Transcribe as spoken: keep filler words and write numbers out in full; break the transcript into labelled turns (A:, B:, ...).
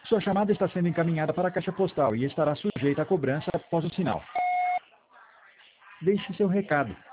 A: Sua chamada está sendo encaminhada para a caixa postal e estará sujeita a cobrança após o sinal. Deixe seu recado.